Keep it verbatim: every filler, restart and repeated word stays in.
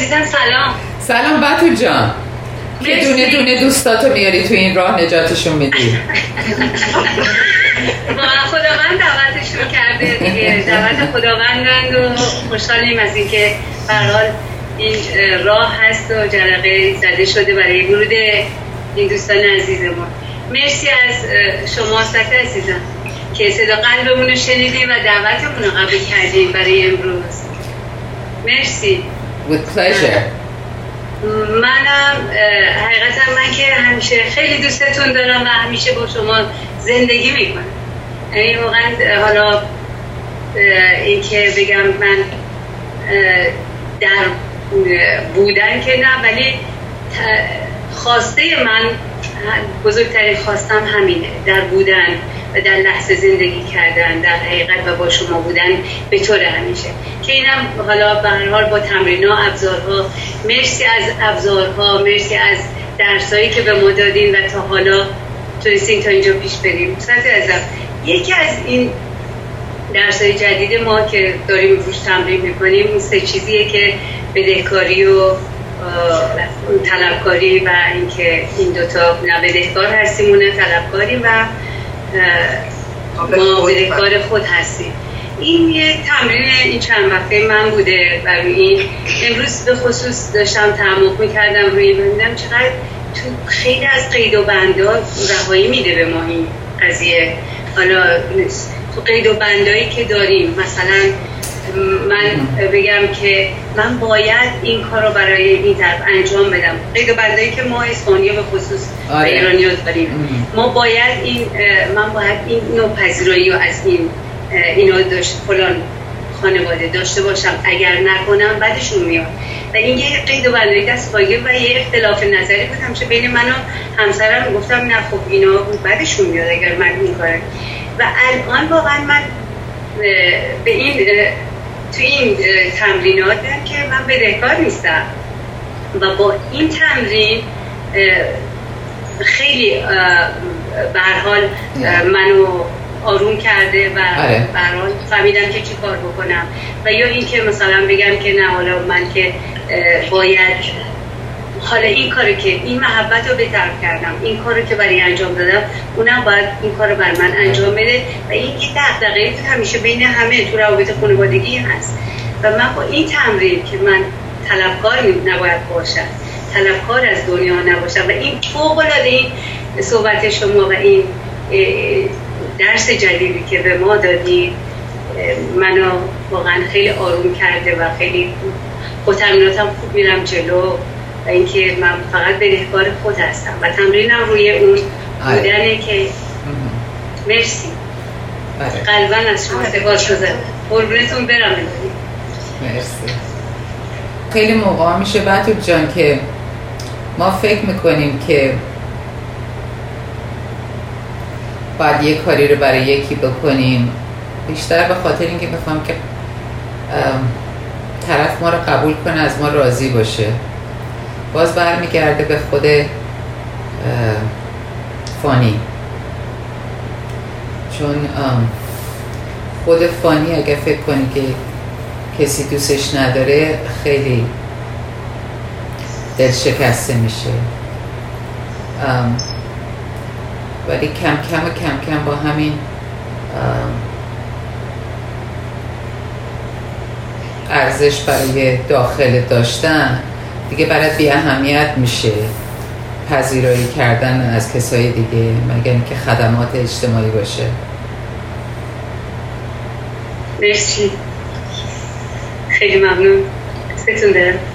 عزیزم سلام. سلام بتول جان. که دونه دونه دوستاتو میاری تو این راه نجاتشون میدی. واقعا خداوند دعوتشون کرده دیگه، دعوت خداوندند و خوشحالیم از اینکه به هر حال این راه هست و جرقه زده شده برای ورود این دوستان عزیزمون. مرسی از شما سک عزیزم که صدا قلبمون رو شنیدیم و دعوتمون رو قبول کردیم برای امروز. مرسی. With pleasure. منم حقیقتا من که همیشه خیلی دوستتون دارم و همیشه با شما زندگی میکنم. یعنی واقعا حالا این که بگم من در بودن که نه، ولی خواسته من بزرگترین خواستم همینه، در بودن و در لحظه زندگی کردن در حقیقت و با شما بودن به طور همیشه. که اینم حالا به هر حال با تمرین‌ها، ابزارها، مرسی از ابزارها، مرسی از درسایی که به ما دادین و تا حالا تونستیم تا اینجا پیش بریم. صد ازم یکی از این درسای جدید ما که داریم روش تمرین میکنیم این سه چیزیه که بدهکاری و طلبکاری و اینکه این دوتا نه بدهکار هستیم و نه طلبکاری و ما بدهکار خود هستیم. این یه تمرین این چند وقته من بوده و این امروز به خصوص داشتم تعمق میکردم روی این بندم چقدر تو خیلی از قید و بندا رهایی میده به ما این قضیه. حالا تو قید و بندایی که داریم مثلا من بگم که من باید این کار رو برای این طرف انجام بدم، قید و بندایی که ما اسپانیا به خصوص و ایرانی داریم، ما باید این من باید این نوع پذیرایی رو از این اینا داشت فلان خانواده داشته باشم، اگر نکنم بعدشون میاد. و این یه قید و بندایی دست پایه و یه اختلاف نظری بود همیشه بین من و همسرم. گفتم نه خب اینا بعدشون میاد اگر من این کارم. و الان واقعا من به این تو این تمرینات که من بدهکار نیستم و با این تمرین خیلی به هر حال منو آروم کرده و به هر حال فهمیدم که چی کار بکنم. و یا این که مثلا بگم که نه حالا من که باید حالا این کاری که این محبت رو بهتر کردم، این کاری که برای انجام دادم اونم باید این کار رو بر من انجام بده. و این که دغدغه‌ای همیشه بین همه تو روابط خانوادگی هست. و من با این تمرین که من طلبکار نباید باشم، طلبکار از دنیا نباشم و این فوق‌العاده این صحبت شما و این درس جدیدی که به ما دادی منو واقعا خیلی آروم کرده و خیلی با تمریناتم خوب میرم جلو و اینکه من فقط بدهکار خود هستم و تمرینم روی اون بودنه که مرسی قلباً از شما سپاسگزارم. قربونتون برم. مرسی. خیلی موقع میشه بتول جان که ما فکر میکنیم که باید یه کاری رو برای یکی بکنیم بیشتر به خاطر اینکه بفهم که طرف ما رو قبول کنه، از ما راضی باشه. باز برمیگرده به خود فانی، چون خود فانی اگه فکر کنی که کسی دوستش نداره خیلی دل شکسته میشه. ولی کم کم و کم کم با همین ارزش برای داخل داشتن دیگه برات بی اهمیت میشه پذیرایی کردن از کسای دیگه، مگر اینکه خدمات اجتماعی باشه. مرسی، خیلی ممنون. ستون دارم.